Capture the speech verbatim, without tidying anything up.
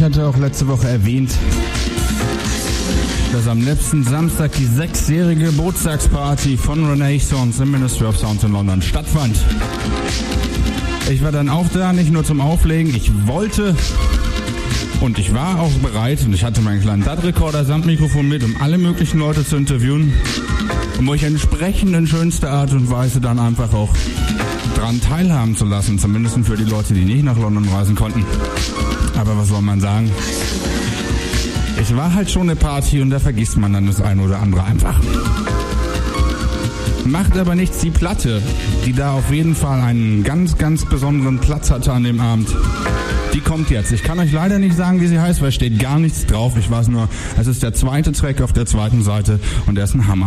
Ich hatte auch letzte Woche erwähnt, dass am letzten Samstag die sechsjährige Geburtstagsparty von Renaissance im Ministry of Sound in London stattfand. Ich war dann auch da, nicht nur zum Auflegen, ich wollte und ich war auch bereit und ich hatte meinen kleinen D A T-Rekorder samt Mikrofon mit, um alle möglichen Leute zu interviewen und wo ich entsprechend in schönster Art und Weise dann einfach auch dran teilhaben zu lassen, zumindest für die Leute, die nicht nach London reisen konnten. Aber was soll man sagen? Ich war halt schon eine Party und da vergisst man dann das eine oder andere einfach. Macht aber nichts, die Platte, die da auf jeden Fall einen ganz, ganz besonderen Platz hatte an dem Abend, die kommt jetzt. Ich kann euch leider nicht sagen, wie sie heißt, weil steht gar nichts drauf. Ich weiß nur, es ist der zweite Track auf der zweiten Seite und der ist ein Hammer.